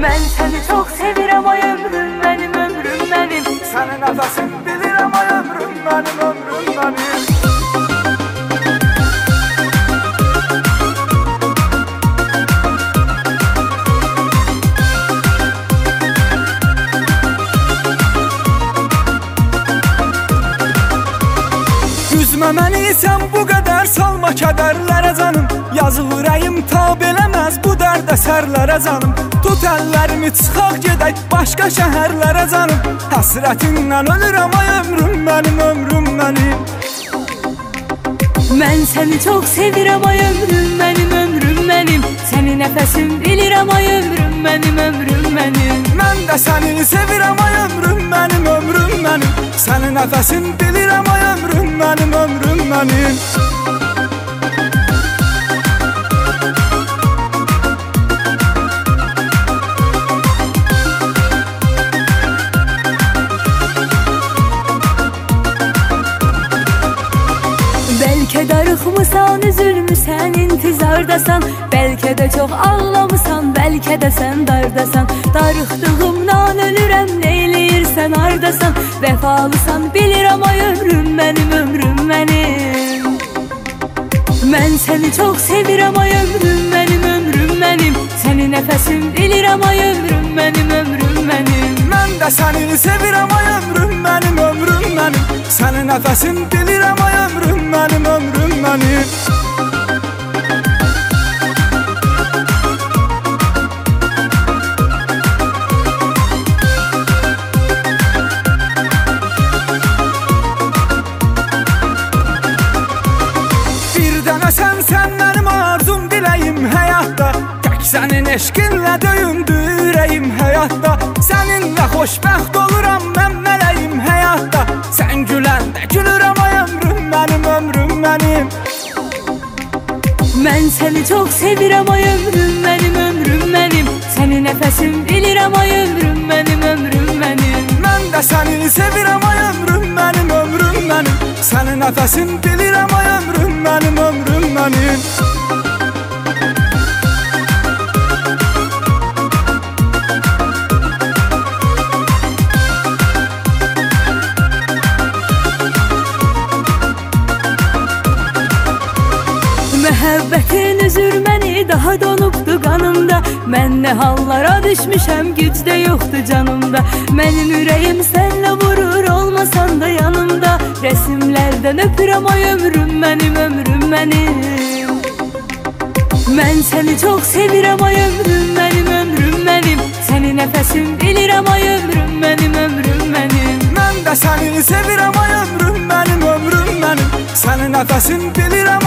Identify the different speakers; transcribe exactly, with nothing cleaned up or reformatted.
Speaker 1: Mən səni çox sevirəm ay ömrüm mənim, ömrüm mənim.
Speaker 2: Sənin nəfəsin bilirəm ay ömrüm mənim, ömrüm mənim. Üzmə məni sən bu qədər salma kədərlərə canım. Yazıq ürəyim tab eləməz bu dərd əsərlərə canım. Tut əllərimi çıxaq gedək başqa şəhərlərə canım. Həsrətindən ölürəm ay ömrüm mənim, ömrüm mənim.
Speaker 1: Mən səni çox sevirəm ay ömrüm mənim, ömrüm mənim. Səni nəfəsim bilirəm ay ömrüm mənim, ömrüm mənim.
Speaker 2: Mən də səni sevirəm ay ömrüm mənim, ömrüm mənim. Sənin nəfəsin bilirəm ay ömrüm mənim, ömrüm mənim.
Speaker 1: Bəlkə darıxmısan, üzülmüsən, intizardasan. Bəlkə də çox ağlamısan, bəlkə də sən dardasan. Darıxdığımdan ölürəm, neyləyirsən ardasan. Vəfalısan, bilirəm ay ömrüm mənim, ömrüm mənim. Mən səni çox sevirəm ay ömrüm mənim, ömrüm mənim. Səni nəfəsim bilirəm ay ömrüm mənim, ömrüm mənim.
Speaker 2: Mən də səni sevirəm ay ömrüm mənim, ömrüm mənim. Sənin nəfəsin bilirəm ay ömrüm mənim, ömrüm mənim. Bir dənə sən, sən mənim arzum, diləyim həyatda. Tək sənin eşqinlə döyündü ürəyim həyatda. Səninlə xoşbəxt oluram mən mələyim həyatda. Sən güləndə gülürəm ay ömrüm mənim, ömrüm mənim.
Speaker 1: Mən səni çox sevirəm ay ömrüm mənim, ömrüm mənim. Səni nəfəsim bilirəm ay ömrüm mənim, ömrüm mənim.
Speaker 2: Mən də səni sevirəm ay ömrüm mənim, ömrüm mənim. Sənin nəfəsin bilirəm ay ömrüm mənim, ömrüm mənim.
Speaker 1: Məhəbbətin üzür məni, daha donubdu qanımda. Mən nə hallara düşmüşəm, güc də yoxdur canımda. Mənim ürəyim sənlə vurur, olmasan da yanımda. Rəsimlərdən öpürəm ay ömrüm mənim, ömrüm mənim. Mən səni çox sevirəm ay ömrüm mənim, ömrüm mənim. Səni nəfəsim bilirəm ay ömrüm mənim, ömrüm mənim.
Speaker 2: Mən də səni sevirəm ay ömrüm mənim, ömrüm mənim. Sənin nəfəsin bilirəm